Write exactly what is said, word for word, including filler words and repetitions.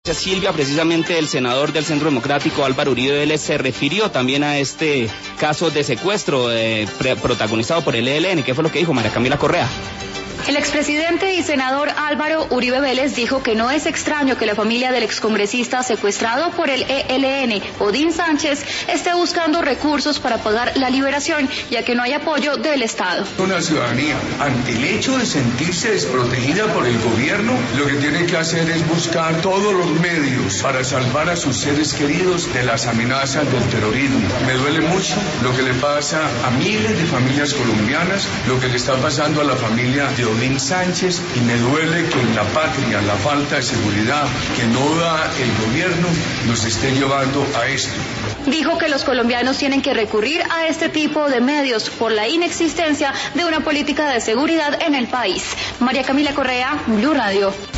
Silvia, precisamente el senador del Centro Democrático Álvaro Uribe Vélez se refirió también a este caso de secuestro eh, protagonizado por el E L N. ¿Qué fue lo que dijo María Camila Correa? El expresidente y senador Álvaro Uribe Vélez dijo que no es extraño que la familia del excongresista secuestrado por el E L N, Odín Sánchez, esté buscando recursos para pagar la liberación, ya que no hay apoyo del Estado. Una ciudadanía, ante el hecho de sentirse desprotegida por el gobierno, lo que tiene que hacer es buscar todos los medios para salvar a sus seres queridos de las amenazas del terrorismo. Me duele mucho lo que le pasa a miles de familias colombianas, lo que le está pasando a la familia de Odín Sánchez, y me duele que en la patria la falta de seguridad que no da el gobierno nos esté llevando a esto. Dijo que los colombianos tienen que recurrir a este tipo de medios por la inexistencia de una política de seguridad en el país. María Camila Correa, Blue Radio.